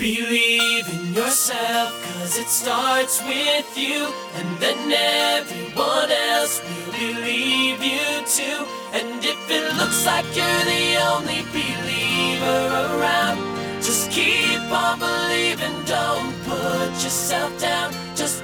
Believe in yourself, 'cause it starts with you, and then everyone else will believe you too. And if it looks like you're the only believer around, just keep on believing, don't put yourself down, just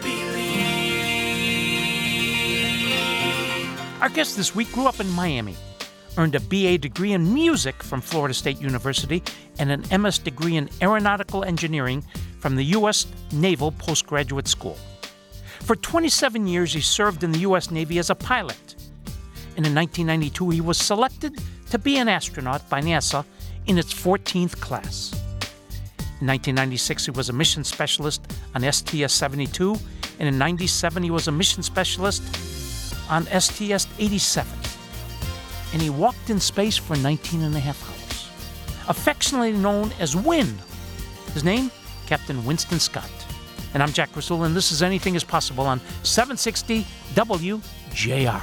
believe. Our guest this week grew up in Miami, earned a BA degree in music from Florida State University and an MS degree in aeronautical engineering from the U.S. Naval Postgraduate School. For 27 years, he served in the U.S. Navy as a pilot. And in 1992, he was selected to be an astronaut by NASA in its 14th class. In 1996, he was a mission specialist on STS-72, and in 97, he was a mission specialist on STS-87. And he walked in space for 19 and a half hours, affectionately known as WIN. His name, Captain Winston Scott. And I'm Jack Rasul, and this is Anything is Possible on 760 WJR.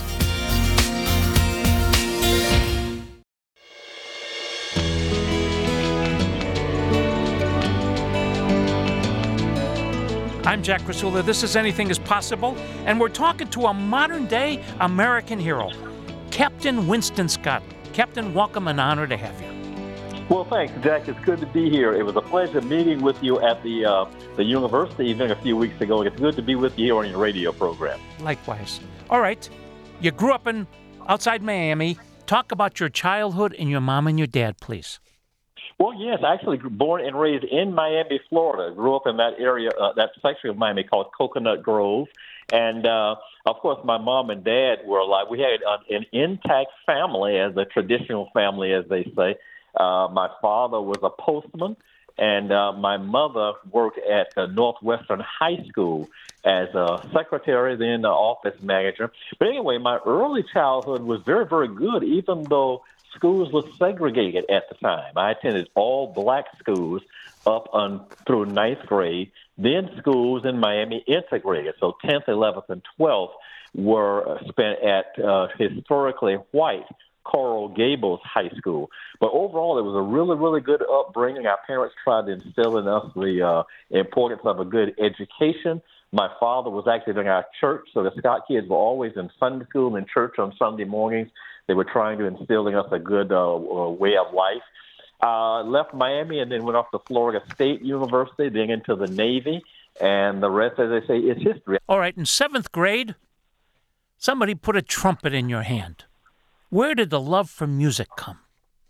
I'm Jack Rasula. This is Anything is Possible, and we're talking to a modern-day American hero, Captain Winston Scott. Captain, welcome, an honor to have you. Well, thanks, Jack. It's good to be here. It was a pleasure meeting with you at the university event a few weeks ago. It's good to be with you here on your radio program. Likewise. All right. You grew up outside Miami. Talk about your childhood and your mom and your dad, please. Well, yes, I actually born and raised in Miami, Florida. Grew up in that area, that section of Miami called Coconut Grove. And, of course, my mom and dad were alive. We had an intact family, as a traditional family, as they say. My father was a postman, and my mother worked at Northwestern High School as a secretary, then the office manager. But anyway, my early childhood was very, very good, even though schools were segregated at the time. I attended all black schools up through ninth grade. Then schools in Miami integrated. So 10th, 11th, and 12th were spent at historically white Coral Gables High School. But overall, it was a really, really good upbringing. Our parents tried to instill in us the importance of a good education. My father was actually in our church, so the Scott kids were always in Sunday school and church on Sunday mornings. They were trying to instill in us a good way of life. Left Miami and then went off to Florida State University, then into the Navy, and the rest, as they say, is history. All right, in 7th grade, somebody put a trumpet in your hand. Where did the love for music come?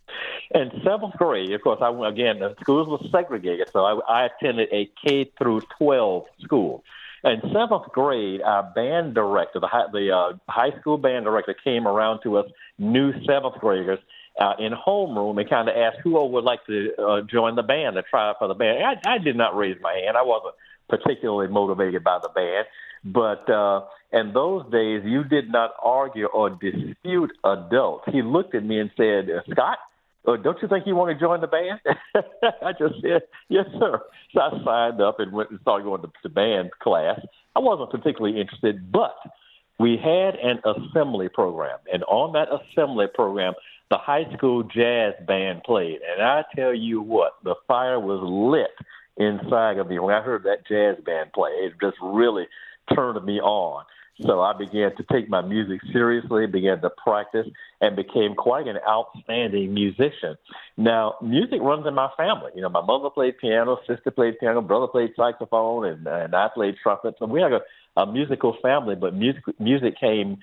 In 7th grade, of course, the schools were segregated, so I attended a K through 12 school. In 7th grade, our band director, the high school band director, came around to us new 7th graders in homeroom and kind of asked who would like to join the band, to try out for the band. I did not raise my hand. I wasn't particularly motivated by the band. But in those days, you did not argue or dispute adults. He looked at me and said, Scott, don't you think you want to join the band? I just said, yes, sir. So I signed up and went and started going to band class. I wasn't particularly interested, but we had an assembly program. And on that assembly program, the high school jazz band played. And I tell you what, the fire was lit inside of me when I heard that jazz band play. It just really turned me on. So I began to take my music seriously, began to practice, and became quite an outstanding musician. Now, music runs in my family. You know, my mother played piano, sister played piano, brother played saxophone, and I played trumpet. So we had a musical family, but music came,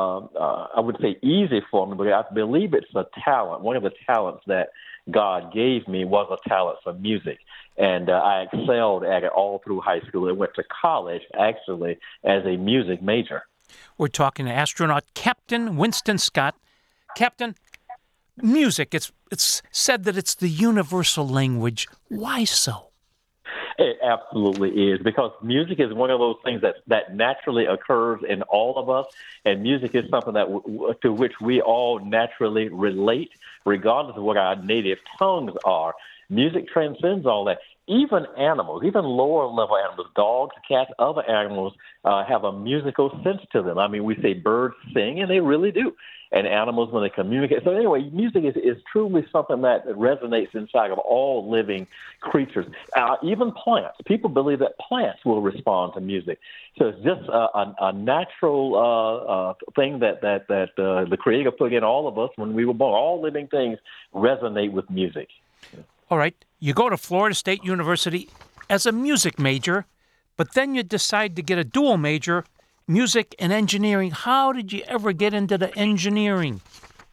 I would say, easy for me, but I believe it's a talent. One of the talents that God gave me was a talent for music. And I excelled at it all through high school. I went to college, actually, as a music major. We're talking to astronaut Captain Winston Scott. Captain, music, it's said that it's the universal language. Why so? It absolutely is, because music is one of those things that naturally occurs in all of us, and music is something that to which we all naturally relate, regardless of what our native tongues are. Music transcends all that. Even animals, even lower level animals, dogs, cats, other animals have a musical sense to them. I mean, we say birds sing, and they really do. And animals, when they communicate. So anyway, music is truly something that resonates inside of all living creatures, even plants. People believe that plants will respond to music. So it's just a natural thing that the Creator put in all of us when we were born. All living things resonate with music. All right, you go to Florida State University as a music major, but then you decide to get a dual major, music and engineering. How did you ever get into the engineering?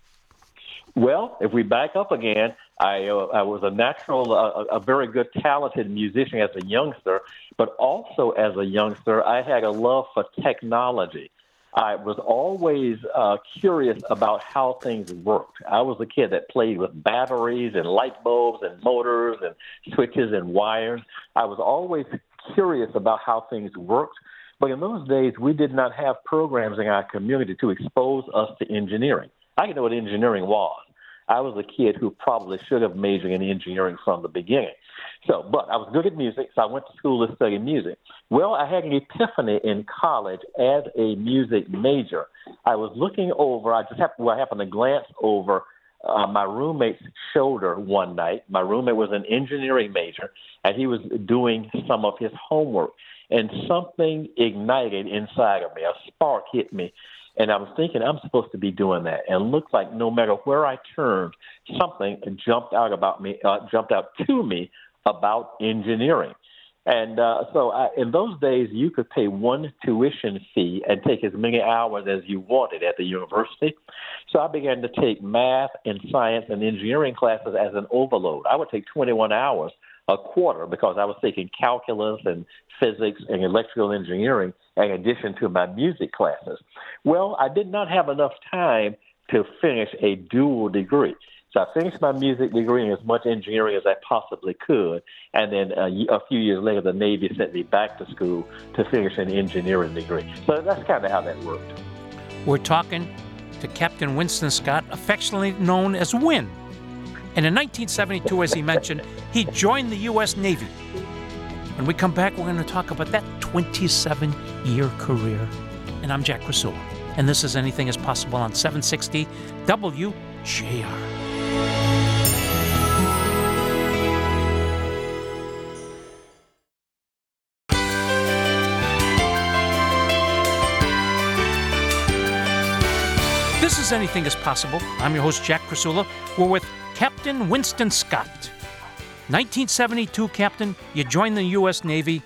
Well, if we back up again, I was a natural, a very good, talented musician as a youngster, but also as a youngster, I had a love for technology. I was always curious about how things worked. I was a kid that played with batteries and light bulbs and motors and switches and wires. I was always curious about how things worked. But in those days, we did not have programs in our community to expose us to engineering. I didn't know what engineering was. I was a kid who probably should have majored in engineering from the beginning. But I was good at music, so I went to school to study music. Well, I had an epiphany in college as a music major. I was looking over, I happened to glance over my roommate's shoulder one night. My roommate was an engineering major, and he was doing some of his homework. And something ignited inside of me. A spark hit me. And I was thinking, I'm supposed to be doing that. And it looked like no matter where I turned, something jumped out to me about engineering. And in those days, you could pay one tuition fee and take as many hours as you wanted at the university. So I began to take math and science and engineering classes as an overload. I would take 21 hours a quarter because I was taking calculus and physics and electrical engineering in addition to my music classes. Well, I did not have enough time to finish a dual degree. So I finished my music degree in as much engineering as I possibly could, and then a few years later, the Navy sent me back to school to finish an engineering degree. So that's kind of how that worked. We're talking to Captain Winston Scott, affectionately known as Win. And in 1972, as he mentioned, he joined the U.S. Navy. When we come back, we're going to talk about that 27-year career. And I'm Jack Krasula, and this is Anything is Possible on 760 WJR. This is Anything is Possible. I'm your host, Jack Krasula. We're with Captain Winston Scott. 1972, Captain, you joined the U.S. Navy.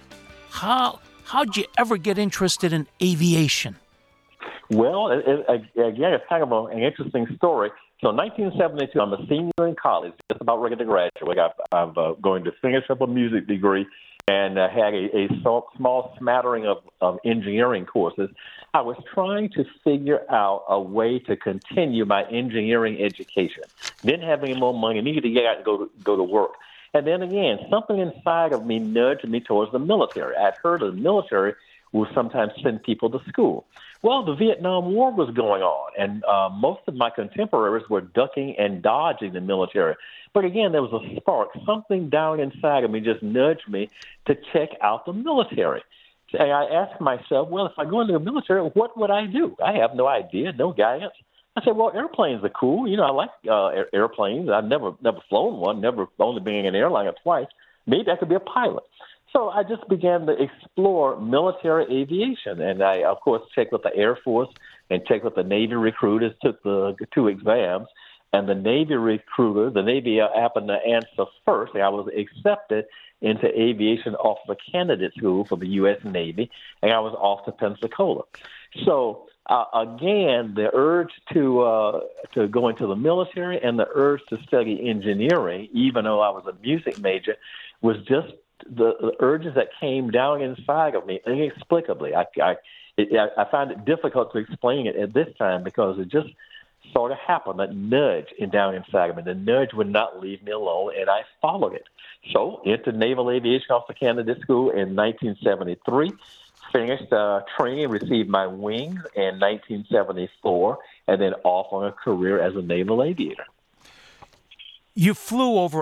How'd you ever get interested in aviation? Well, again, it's kind of an interesting story. So 1972, I'm a senior in college, just about ready to graduate. I'm going to finish up a music degree and had a small smattering of engineering courses. I was trying to figure out a way to continue my engineering education. Didn't have any more money, needed to get out and go to work. And then again, something inside of me nudged me towards the military. I'd heard the military will sometimes send people to school. Well, the Vietnam War was going on, and most of my contemporaries were ducking and dodging the military. But again, there was a spark. Something down inside of me just nudged me to check out the military. And I asked myself, well, if I go into the military, what would I do? I have no idea, no guidance. I said, well, airplanes are cool. You know, I like airplanes. I've never flown one, only been in an airliner twice. Maybe I could be a pilot. So I just began to explore military aviation. And I, of course, checked with the Air Force and checked with the Navy recruiters, took the 2 exams. And the Navy happened to answer first. I was accepted into aviation officer candidate school for the U.S. Navy, and I was off to Pensacola. So, again, the urge to go into the military and the urge to study engineering, even though I was a music major, was just the urges that came down inside of me inexplicably. I find it difficult to explain it at this time because it just sort of happened, that nudge down inside of me. The nudge would not leave me alone, and I followed it. So, entered Naval Aviation Officer Candidate School in 1973, finished training, received my wings in 1974, and then off on a career as a naval aviator. You flew over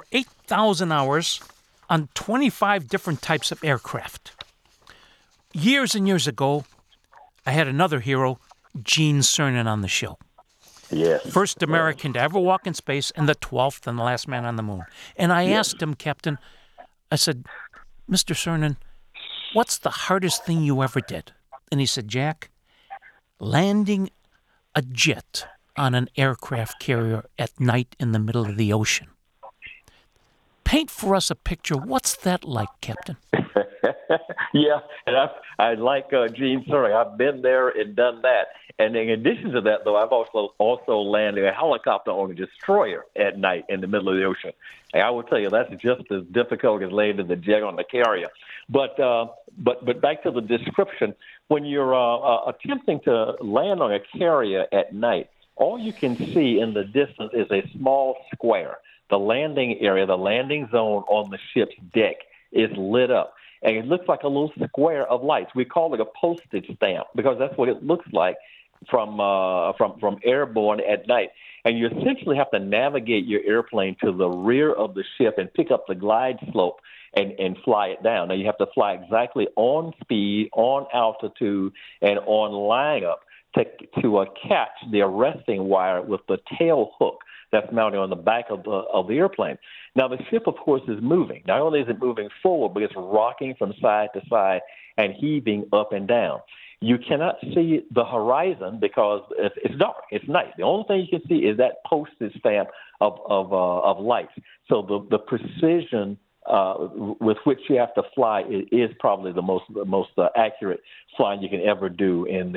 1,000 hours on 25 different types of aircraft. Years and years ago, I had another hero, Gene Cernan, on the show. Yes. First American to ever walk in space and the 12th and the last man on the moon. And I asked him, Captain, I said, Mr. Cernan, what's the hardest thing you ever did? And he said, Jack, landing a jet on an aircraft carrier at night in the middle of the ocean. Paint for us a picture. What's that like, Captain? Yeah, and I like Gene Cernan. I've been there and done that. And in addition to that, though, I've also landed a helicopter on a destroyer at night in the middle of the ocean. And I will tell you, that's just as difficult as landing the jet on the carrier. But back to the description, when you're attempting to land on a carrier at night, all you can see in the distance is a small square. The landing area, the landing zone on the ship's deck is lit up. And it looks like a little square of lights. We call it a postage stamp because that's what it looks like from airborne at night. And you essentially have to navigate your airplane to the rear of the ship and pick up the glide slope and fly it down. Now, you have to fly exactly on speed, on altitude, and on line up to catch the arresting wire with the tail hook that's mounted on the back of the airplane. Now, the ship, of course, is moving. Not only is it moving forward, but it's rocking from side to side and heaving up and down. You cannot see the horizon because it's dark. It's night. The only thing you can see is that postage stamp of lights. So the precision with which you have to fly is probably the most accurate flying you can ever do in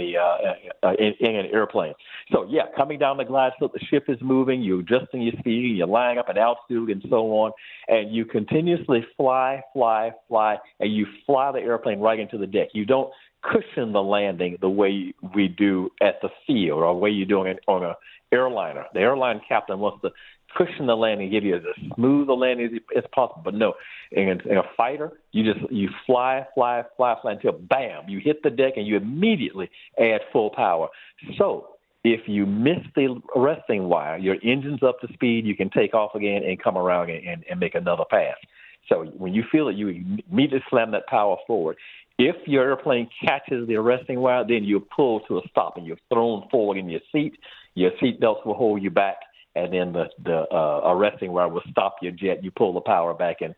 an airplane. So yeah, coming down the glide slope, the ship is moving. You're adjusting your speed. You're lining up an altitude and so on, and you continuously fly, and you fly the airplane right into the deck. You don't cushion the landing the way we do at the field or the way you do on an airliner. The airline captain wants to cushion the landing, give you as smooth a landing as possible. But no, in a fighter, you fly until bam, you hit the deck and you immediately add full power. So if you miss the arresting wire, your engine's up to speed, you can take off again and come around and make another pass. So when you feel it, you immediately slam that power forward. If your airplane catches the arresting wire, then you pull to a stop and you're thrown forward in your seat. Your seat belts will hold you back, and then the arresting wire will stop your jet. You pull the power back, and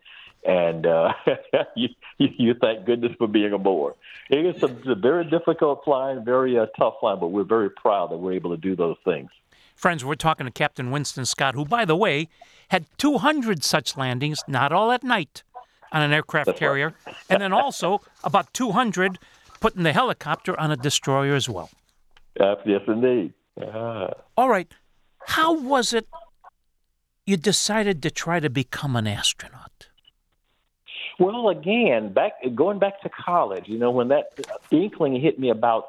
you thank goodness for being aboard. It is a very difficult flying, very tough flying, but we're very proud that we're able to do those things. Friends, we're talking to Captain Winston Scott, who, by the way, had 200 such landings, not all at night, on an aircraft carrier, and then also about 200 putting the helicopter on a destroyer as well. Yes, indeed. All right. How was it you decided to try to become an astronaut? Well, again, going back to college, when that inkling hit me about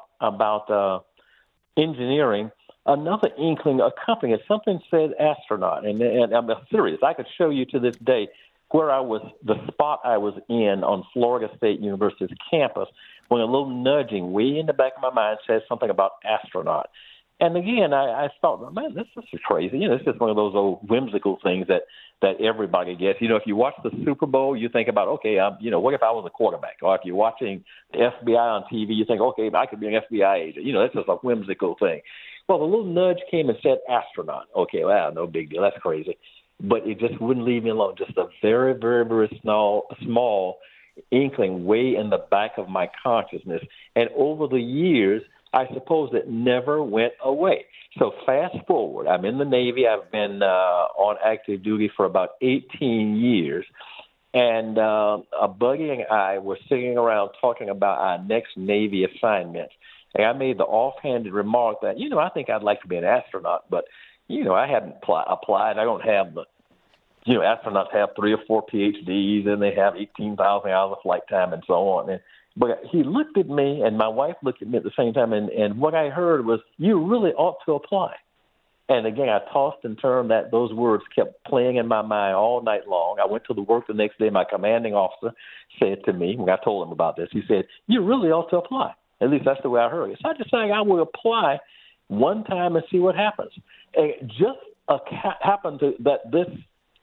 engineering, another inkling accompanied it. Something said astronaut, and I'm serious. I could show you to this day where the spot I was in on Florida State University's campus, when a little nudging way in the back of my mind says something about astronaut. And again, I thought, man, this is crazy. It's just one of those old whimsical things that everybody gets. If you watch the Super Bowl, you think about, okay, what if I was a quarterback? Or if you're watching the FBI on TV, you think, okay, I could be an FBI agent. That's just a whimsical thing. Well, the little nudge came and said astronaut. Okay, well, no big deal. That's crazy. But it just wouldn't leave me alone. Just a very, very, very small inkling way in the back of my consciousness. And over the years, I suppose it never went away. So fast forward, I'm in the Navy. I've been on active duty for about 18 years. And a buddy and I were sitting around talking about our next Navy assignment. And I made the offhanded remark that, I think I'd like to be an astronaut, but, I hadn't applied. I don't have the, astronauts have 3 or 4 PhDs and they have 18,000 hours of flight time and so on. But he looked at me and my wife looked at me at the same time. And what I heard was, you really ought to apply. And again, I tossed and turned those words kept playing in my mind all night long. I went to the work the next day. My commanding officer said to me, when I told him about this, he said, you really ought to apply. At least that's the way I heard it. So I decided I would apply one time and see what happens. And it just happened that this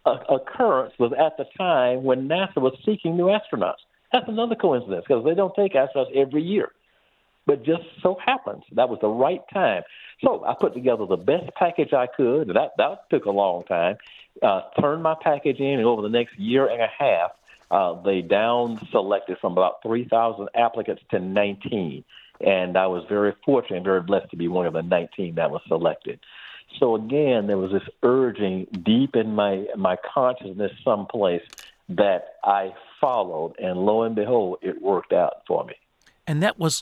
occurrence was at the time when NASA was seeking new astronauts. That's another coincidence because they don't take astronauts every year. But just so happens that was the right time. So I put together the best package I could. That took a long time. Turned my package in, and over the next year and a half, they down selected from about 3,000 applicants to 19. And I was very fortunate and very blessed to be one of the 19 that was selected. So again, there was this urging deep in my consciousness someplace that I followed, and lo and behold, it worked out for me. And that was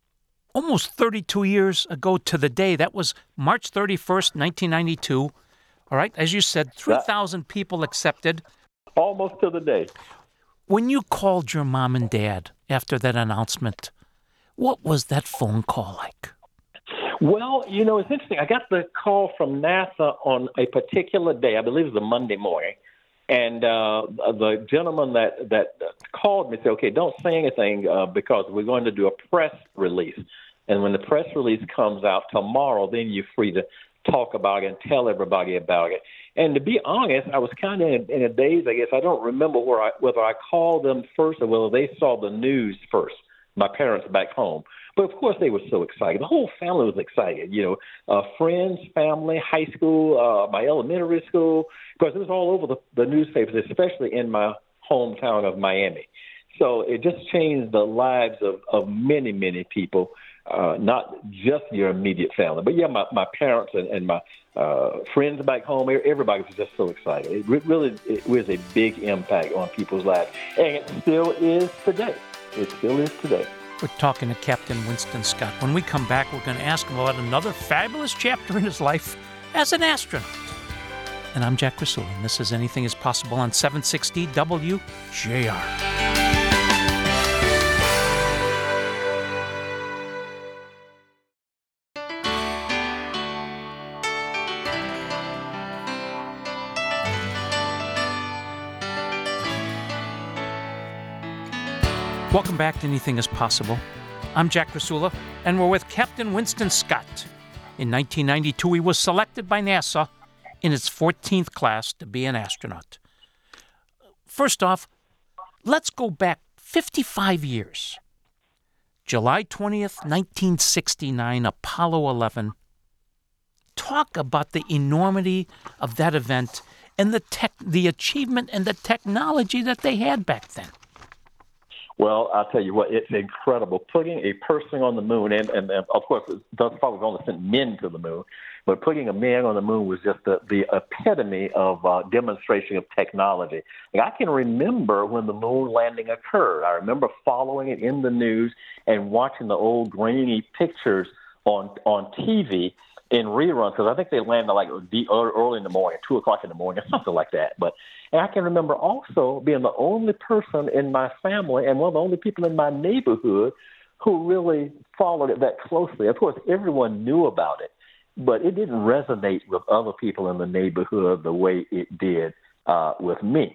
almost 32 years ago to the day. That was March 31st, 1992. All right, as you said, 3,000 people accepted. Almost to the day. When you called your mom and dad after that announcement, what was that phone call like? Well, it's interesting. I got the call from NASA on a particular day. I believe it was a Monday morning. And the gentleman that called me said, okay, don't say anything because we're going to do a press release. And when the press release comes out tomorrow, then you're free to talk about it and tell everybody about it. And to be honest, I was kind of in a daze, I guess. I don't remember whether I called them first or whether they saw the news first, my parents back home. But, of course, they were so excited. The whole family was excited, friends, family, high school, my elementary school, because it was all over the newspapers, especially in my hometown of Miami. So it just changed the lives of many, many people, not just your immediate family. But, yeah, my parents and my friends back home, everybody was just so excited. It was a big impact on people's lives. And it still is today. It still is today. We're talking to Captain Winston Scott. When we come back, we're going to ask him about another fabulous chapter in his life as an astronaut. And I'm Jack Rasula, and this is Anything is Possible on 760 WJR. Welcome back to Anything is Possible. I'm Jack Rasula, and we're with Captain Winston Scott. In 1992, he was selected by NASA in its 14th class to be an astronaut. First off, let's go back 55 years. July 20th, 1969, Apollo 11. Talk about the enormity of that event and the achievement and the technology that they had back then. Well, I'll tell you what, it's incredible. Putting a person on the moon, and of course, thus far we've only sent men to the moon, but putting a man on the moon was just the epitome of demonstration of technology. I can remember when the moon landing occurred. I remember following it in the news and watching the old grainy pictures on TV in reruns, because I think they landed like early in the morning, 2 o'clock in the morning, or something like that. And I can remember also being the only person in my family and one of the only people in my neighborhood who really followed it that closely. Of course, everyone knew about it, but it didn't resonate with other people in the neighborhood the way it did with me.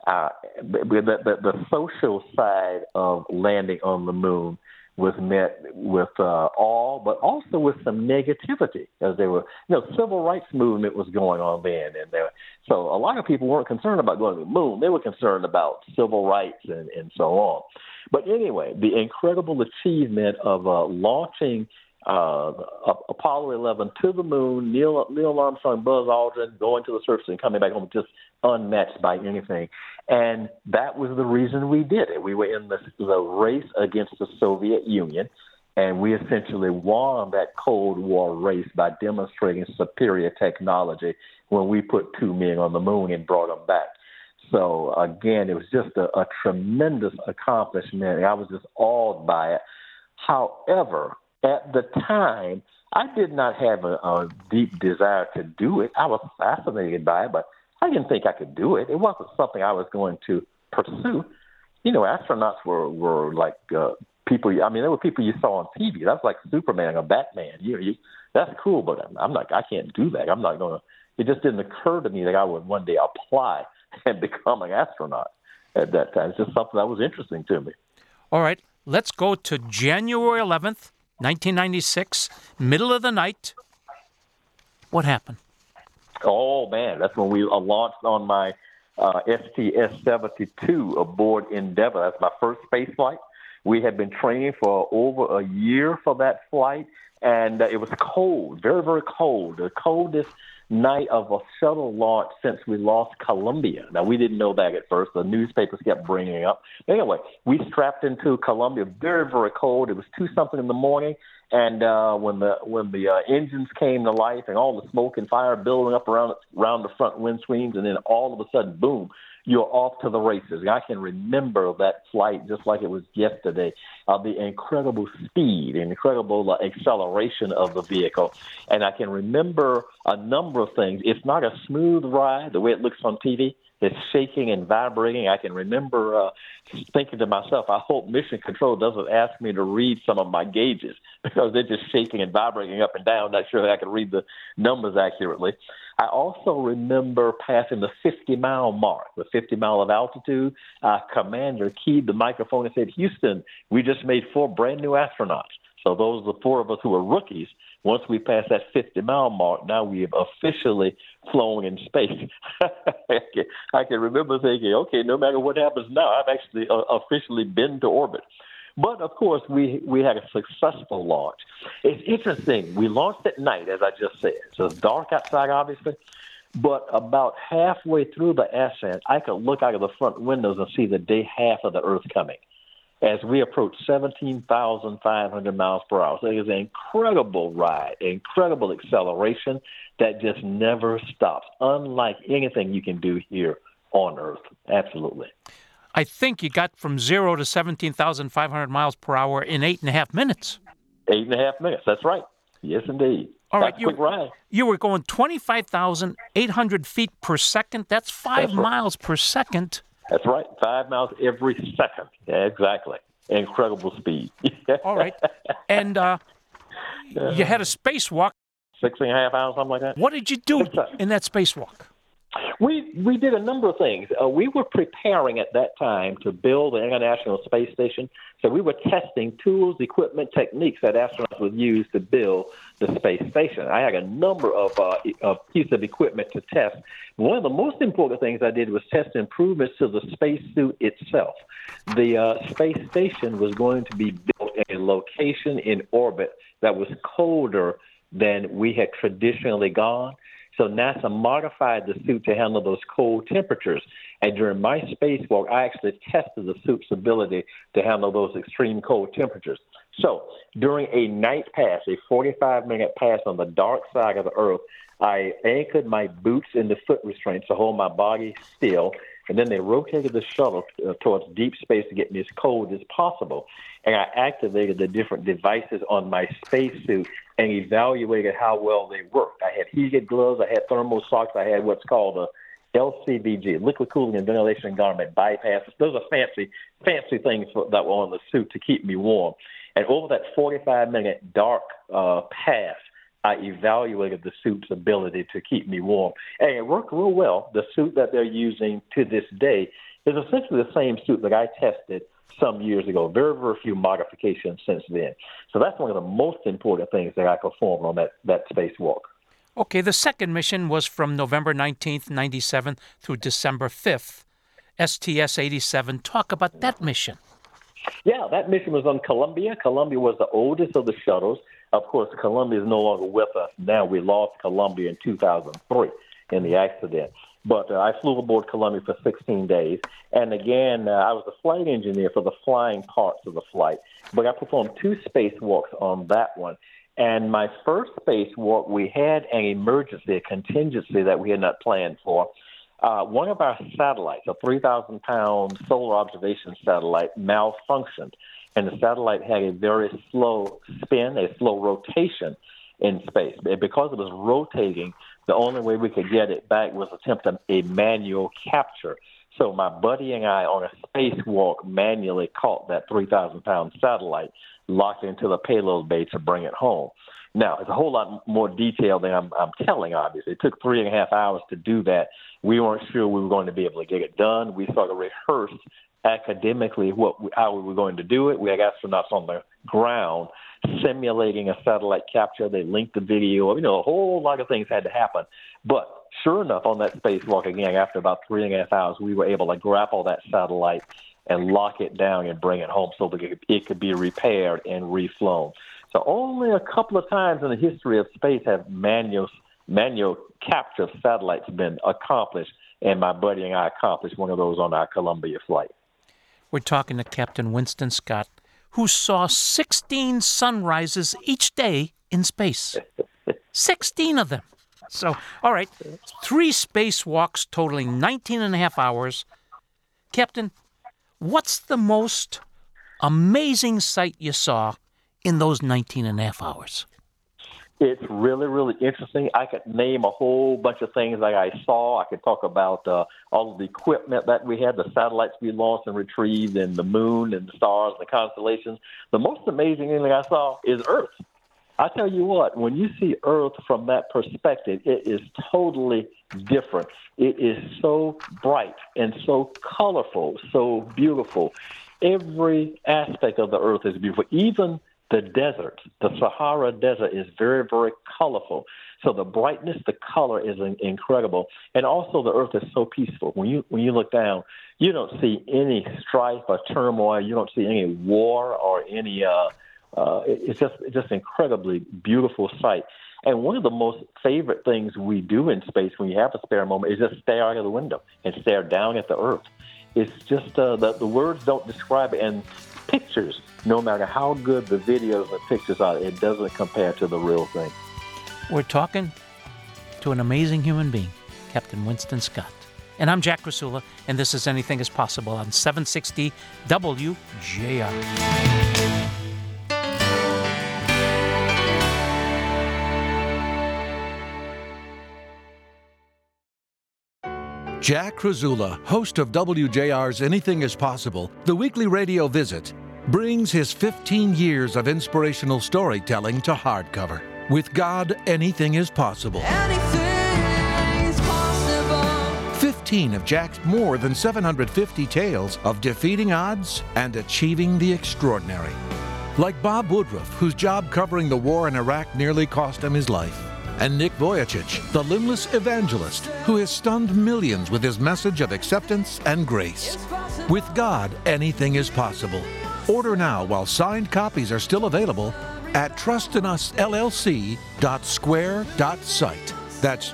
The social side of landing on the moon was met with awe, but also with some negativity, as they were, civil rights movement was going on then, and so a lot of people weren't concerned about going to the moon. They were concerned about civil rights and so on. But anyway, the incredible achievement of launching Apollo 11 to the moon, Neil Armstrong, Buzz Aldrin going to the surface and coming back home, just unmatched by anything. And that was the reason we did it. We were in the race against the Soviet Union, and we essentially won that Cold War race by demonstrating superior technology when we put 2 men on the moon and brought them back. So, again, it was just a tremendous accomplishment. I was just awed by it. However, at the time, I did not have a deep desire to do it. I was fascinated by it, but I didn't think I could do it. It wasn't something I was going to pursue. Astronauts were like people. I mean, there were people you saw on TV. That's like Superman or Batman. That's cool, but I can't do that. I'm not going to. It just didn't occur to me that I would one day apply and become an astronaut at that time. It's just something that was interesting to me. All right, let's go to January 11th, 1996, middle of the night. What happened? Oh, man, that's when we launched on my STS-72 aboard Endeavour. That's my first space flight. We had been training for over a year for that flight, and it was cold, very, very cold. The coldest night of a shuttle launch since we lost Columbia. Now, we didn't know that at first. The newspapers kept bringing it up. Anyway, we strapped into Columbia, very, very cold. It was 2-something in the morning, and when the engines came to life and all the smoke and fire building up around the front windscreens, and then all of a sudden, boom, you're off to the races. I can remember that flight just like it was yesterday, the incredible speed, incredible acceleration of the vehicle. And I can remember a number of things. It's not a smooth ride the way it looks on TV. It's shaking and vibrating. I can remember thinking to myself, I hope Mission Control doesn't ask me to read some of my gauges because they're just shaking and vibrating up and down. Not sure that I can read the numbers accurately. I also remember passing the 50-mile mark, the 50 mile of altitude. Commander keyed the microphone and said, "Houston, we just made 4 brand new astronauts." So those are the 4 of us who were rookies. Once we passed that 50-mile mark, now we have officially flown in space. I can remember thinking, okay, no matter what happens now, I've actually officially been to orbit. But, of course, we had a successful launch. It's interesting. We launched at night, as I just said. So it's dark outside, obviously. But about halfway through the ascent, I could look out of the front windows and see the day half of the Earth coming as we approached 17,500 miles per hour. So it was an incredible ride, incredible acceleration that just never stops, unlike anything you can do here on Earth. Absolutely. I think you got from 0 to 17,500 miles per hour in 8.5 minutes. 8.5 minutes. That's right. Yes, indeed. All right. That's a quick ride. You were going 25,800 feet per second. That's 5 miles per second. That's right. 5 miles every second. Yeah, exactly. Incredible speed. All right. And you had a spacewalk. 6.5 hours, something like that. What did you do in that spacewalk? We did a number of things. We were preparing at that time to build the International Space Station. So we were testing tools, equipment, techniques that astronauts would use to build the space station. I had a number of pieces of equipment to test. One of the most important things I did was test improvements to the spacesuit itself. The space station was going to be built in a location in orbit that was colder than we had traditionally gone. So NASA modified the suit to handle those cold temperatures. And during my spacewalk, I actually tested the suit's ability to handle those extreme cold temperatures. So during a night pass, a 45-minute pass on the dark side of the Earth, I anchored my boots in the foot restraints to hold my body still. And then they rotated the shuttle towards deep space to get me as cold as possible. And I activated the different devices on my spacesuit and evaluated how well they worked. I had heated gloves, I had thermal socks, I had what's called a LCVG, liquid cooling and ventilation garment bypass. Those are fancy things that were on the suit to keep me warm. And over that 45-minute dark pass, I evaluated the suit's ability to keep me warm. And it worked real well. The suit that they're using to this day is essentially the same suit that I tested some years ago. Very, very few modifications since then. So that's one of the most important things that I performed on that spacewalk. Okay, the second mission was from November 19th, 97 through December 5th, STS-87. Talk about that mission. Yeah, that mission was on Columbia. Columbia was the oldest of the shuttles. Of course, Columbia is no longer with us now. We lost Columbia in 2003 in the accident. But I flew aboard Columbia for 16 days. And again, I was the flight engineer for the flying parts of the flight. But I performed 2 spacewalks on that one. And my first spacewalk, we had an emergency, a contingency that we had not planned for. One of our satellites, a 3,000-pound solar observation satellite, malfunctioned. And the satellite had a very slow spin, a slow rotation in space. And because it was rotating, the only way we could get it back was attempt a manual capture. So my buddy and I, on a spacewalk, manually caught that 3,000-pound satellite, locked into the payload bay to bring it home. Now, it's a whole lot more detail than I'm telling, obviously. It took 3.5 hours to do that. We weren't sure we were going to be able to get it done. We sort of rehearsed academically how we were going to do it. We had astronauts on the ground simulating a satellite capture. They linked the video. A whole lot of things had to happen. But sure enough, on that spacewalk again, after about 3.5 hours, we were able to grapple that satellite and lock it down and bring it home so that it could be repaired and reflown. So only a couple of times in the history of space have manual capture of satellites been accomplished, and my buddy and I accomplished one of those on our Columbia flight. We're talking to Captain Winston Scott, who saw 16 sunrises each day in space. 16 of them. So, all right, 3 spacewalks totaling 19 and a half hours. Captain, what's the most amazing sight you saw in those 19 and a half hours? It's really, really interesting. I could name a whole bunch of things that I saw. I could talk about all of the equipment that we had, the satellites we launched and retrieved, and the moon and the stars and the constellations. The most amazing thing I saw is Earth. I tell you what, when you see Earth from that perspective, it is totally different. It is so bright and so colorful, so beautiful. Every aspect of the Earth is beautiful. Even the desert, the Sahara Desert, is very, very colorful. So the brightness, the color is incredible. And also the Earth is so peaceful. When you look down, you don't see any strife or turmoil. You don't see any war or any it's just incredibly beautiful sight. And one of the most favorite things we do in space when you have a spare moment is just stare out of the window and stare down at the Earth. It's just the words don't describe it. And pictures, no matter how good the videos and pictures are, it doesn't compare to the real thing. We're talking to an amazing human being, Captain Winston Scott. And I'm Jack Krasula, and this is Anything is Possible on 760 WJR. Jack Krasula, host of WJR's Anything is Possible, the weekly radio visit, brings his 15 years of inspirational storytelling to hardcover. With God, anything is possible. Anything is possible. 15 of Jack's more than 750 tales of defeating odds and achieving the extraordinary. Like Bob Woodruff, whose job covering the war in Iraq nearly cost him his life. And Nick Vujicic, the limbless evangelist who has stunned millions with his message of acceptance and grace. With God, anything is possible. Order now while signed copies are still available at trustinusllc.square.site. That's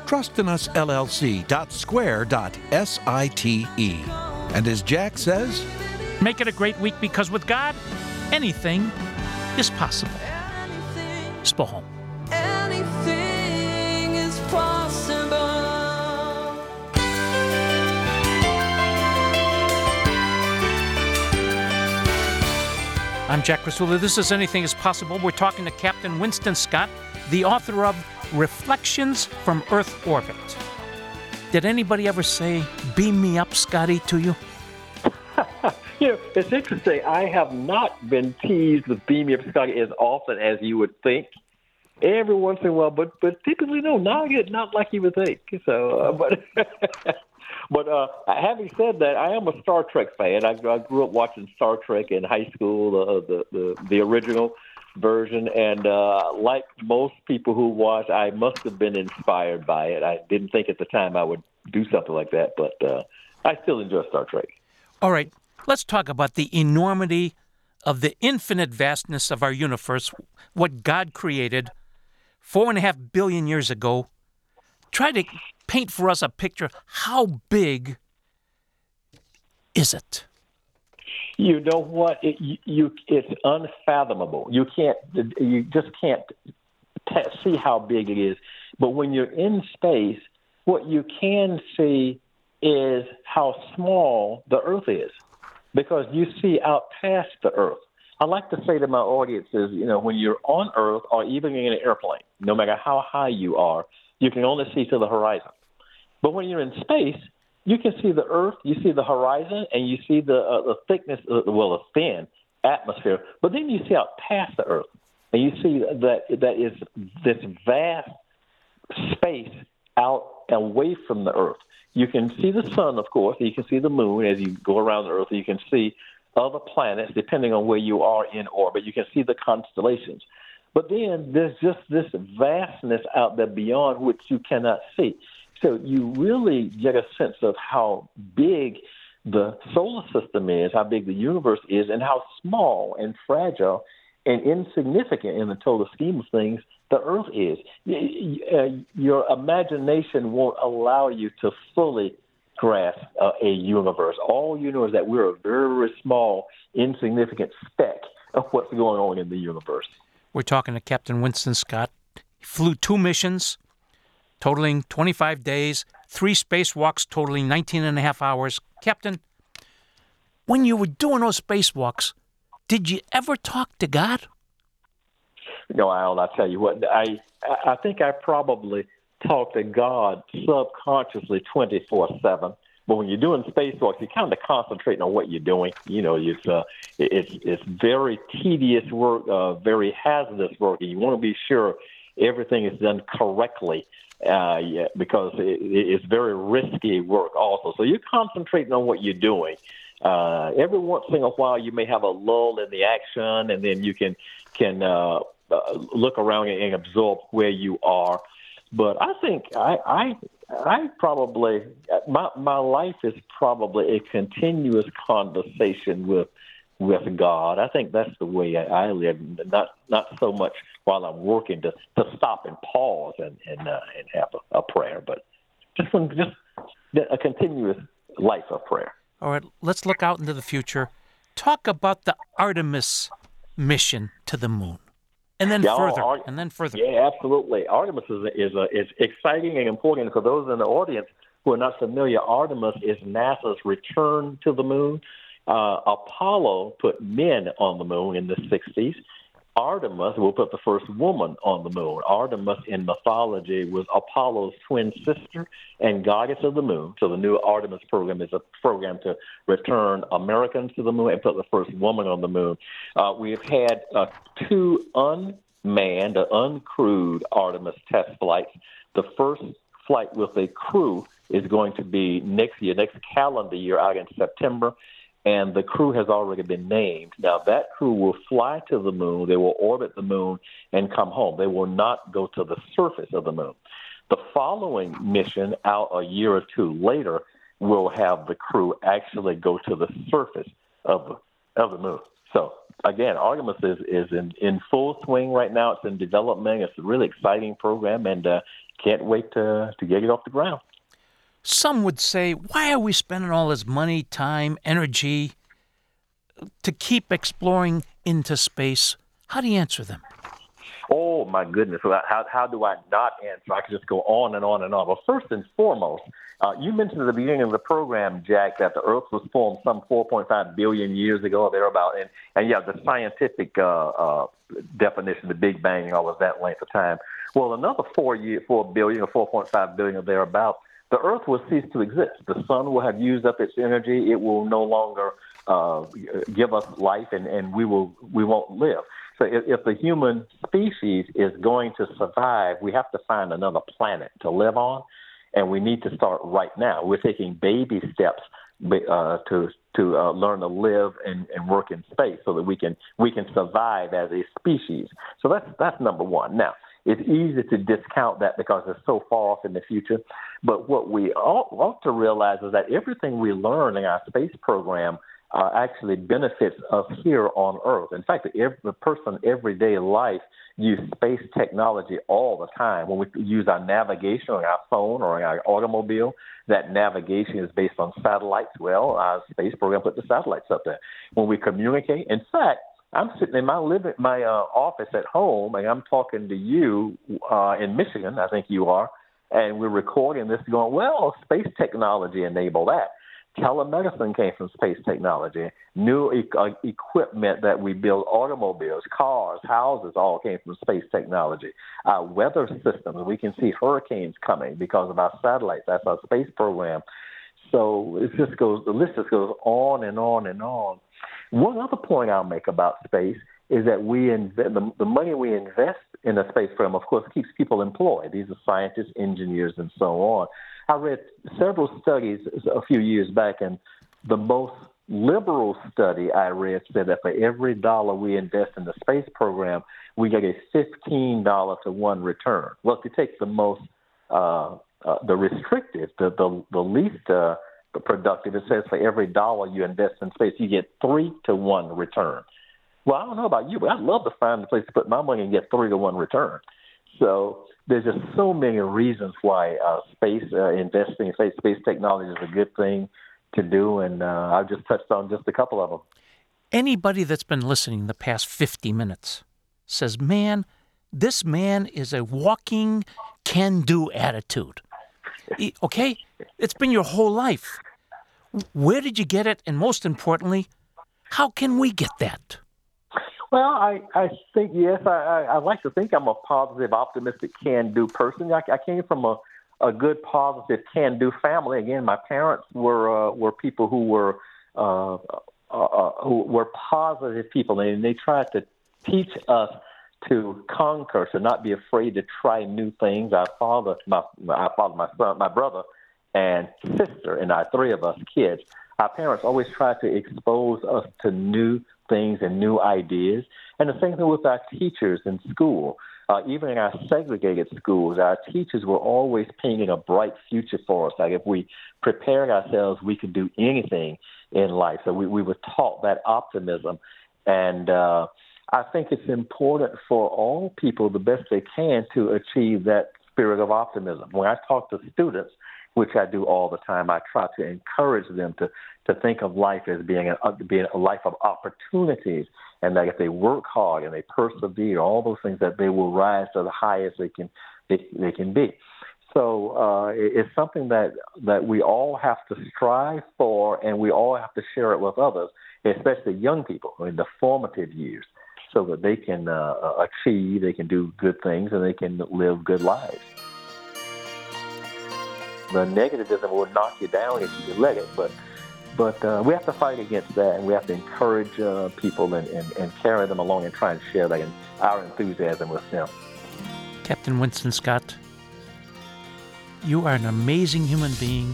trustinusllc.square.site. And as Jack says, Make it a great week, because with God, anything is possible. Spohom. Anything is possible. I'm Jack Krasula. This is Anything is Possible. We're talking to Captain Winston Scott, the author of Reflections from Earth Orbit. Did anybody ever say, "Beam me up, Scotty," to you? It's interesting. I have not been teased with Beam Me Up, Scotty as often as you would think. Every once in a while, but typically no, not like you would think. So, but having said that, I am a Star Trek fan. I grew up watching Star Trek in high school, the original version, and like most people who watch, I must have been inspired by it. I didn't think at the time I would do something like that, but I still enjoy Star Trek. All right, let's talk about the enormity of the infinite vastness of our universe, what God created 4.5 billion years ago. Try to paint for us a picture. How big is it? You know what? It's unfathomable. You just can't see how big it is. But when you're in space, what you can see is how small the Earth is, because you see out past the Earth. I like to say to my audiences, when you're on Earth or even in an airplane, no matter how high you are, you can only see to the horizon. But when you're in space, you can see the Earth, you see the horizon, and you see the thickness, the thin atmosphere. But then you see out past the Earth, and you see that is this vast space out away from the Earth. You can see the sun, of course, and you can see the moon as you go around the Earth. You can see other planets, depending on where you are in orbit. You can see the constellations. But then there's just this vastness out there beyond which you cannot see. So you really get a sense of how big the solar system is, how big the universe is, and how small and fragile and insignificant in the total scheme of things the Earth is. Your imagination won't allow you to fully grasp a universe. All you know is that we're a very, very small, insignificant speck of what's going on in the universe. We're talking to Captain Winston Scott. He flew 2 missions, totaling 25 days, 3 spacewalks totaling 19 and a half hours. Captain, when you were doing those spacewalks, did you ever talk to God? No, Al, I tell you what, I think I probably talk to God subconsciously 24/7. But when you're doing spacewalks, you're kind of concentrating on what you're doing. You know, it's very tedious work, very hazardous work, and you want to be sure everything is done correctly because it's very risky work also. So you're concentrating on what you're doing. Every once in a while, you may have a lull in the action, and then you can look around and absorb where you are. But I think I probably my life is probably a continuous conversation with God. I think that's the way I live. Not so much while I'm working to stop and pause and have a prayer, but just a continuous life of prayer. All right, let's look out into the future. Talk about the Artemis mission to the moon. And then further. Yeah, absolutely. Artemis is exciting and important. For those in the audience who are not familiar, Artemis is NASA's return to the moon. Apollo put men on the moon in the 60s. Artemis will put the first woman on the moon. Artemis in mythology was Apollo's twin sister and goddess of the moon. So the new Artemis program is a program to return Americans to the moon and put the first woman on the moon. We've had 2 unmanned, uncrewed Artemis test flights. The first flight with a crew is going to be next calendar year, out in September. And the crew has already been named. Now, that crew will fly to the moon. They will orbit the moon and come home. They will not go to the surface of the moon. The following mission, out a year or 2 later, will have the crew actually go to the surface of the moon. So, again, Artemis is in full swing right now. It's in development. It's a really exciting program, and can't wait to get it off the ground. Some would say, why are we spending all this money, time, energy to keep exploring into space? How do you answer them? Oh, my goodness. How do I not answer? I could just go on and on and on. Well, first and foremost, you mentioned at the beginning of the program, Jack, that the Earth was formed some 4.5 billion years ago or thereabout. And yeah, the scientific definition, the Big Bang, was that length of time. Well, another 4 billion or 4.5 billion or thereabout, the Earth will cease to exist. The sun will have used up its energy. It will no longer give us life, and we won't live. So if the human species is going to survive, we have to find another planet to live on, and we need to start right now. We're taking baby steps to learn to live and work in space so that we can survive as a species. So that's number one. Now, it's easy to discount that because it's so far off in the future. But what we ought to realize is that everything we learn in our space program actually benefits us here on Earth. In fact, every person, everyday life, use space technology all the time. When we use our navigation on our phone or in our automobile, that navigation is based on satellites. Well, our space program put the satellites up there. When we communicate, in fact, I'm sitting in my office at home, and I'm talking to you in Michigan, I think you are, and we're recording this going, well, space technology enabled that. Telemedicine came from space technology. New equipment that we build, automobiles, cars, houses, all came from space technology. Our weather systems, we can see hurricanes coming because of our satellites. That's our space program. So the list just goes on and on and on. One other point I'll make about space is that the money we invest in the space program, of course, keeps people employed. These are scientists, engineers, and so on. I read several studies a few years back, and the most liberal study I read said that for every dollar we invest in the space program, we get a $15 to 1 return. Well, if you take the most the restrictive, the least productive. It says for every dollar you invest in space, you get 3-to-1 return. Well, I don't know about you, but I'd love to find a place to put my money and get 3-to-1 return. So there's just so many reasons why space investing in space technology is a good thing to do, and I've just touched on just a couple of them. Anybody that's been listening the past 50 minutes says, man, this man is a walking can-do attitude. Okay? It's been your whole life. Where did you get it? And most importantly, how can we get that? Well, I think, yes, I like to think I'm a positive, optimistic, can-do person. I came from a good, positive, can-do family. Again, my parents were people who were positive people, and they tried to teach us to conquer, to not be afraid to try new things. I fathered my son, my brother, and sister, and our three of us kids. Our parents always tried to expose us to new things and new ideas. And the same thing with our teachers in school. Even in our segregated schools, our teachers were always painting a bright future for us. Like if we prepared ourselves, we could do anything in life. So we were taught that optimism. And I think it's important for all people, the best they can, to achieve that spirit of optimism. When I talk to students, which I do all the time, I try to encourage them to think of life as being a life of opportunities, and that if they work hard and they persevere, all those things, that they will rise to the highest they can be. So it's something that we all have to strive for, and we all have to share it with others, especially young people in the formative years, so that they can achieve, they can do good things, and they can live good lives. The negativism will knock you down if you let it, but we have to fight against that, and we have to encourage people and carry them along and try and share our enthusiasm with them. Captain Winston Scott, you are an amazing human being.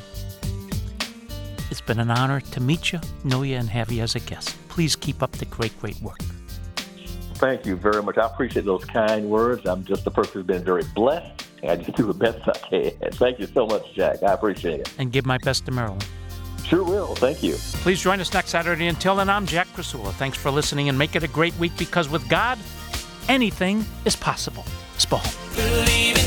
It's been an honor to meet you, know you, and have you as a guest. Please keep up the great work. Thank you very much. I appreciate those kind words. I'm just a person who's been very blessed, and I just do the best I can. Thank you so much, Jack. I appreciate it. And give my best to Marilyn. Sure will. Thank you. Please join us next Saturday. Until then, I'm Jack Krasula. Thanks for listening, and make it a great week, because with God, anything is possible. Spahn. Believe in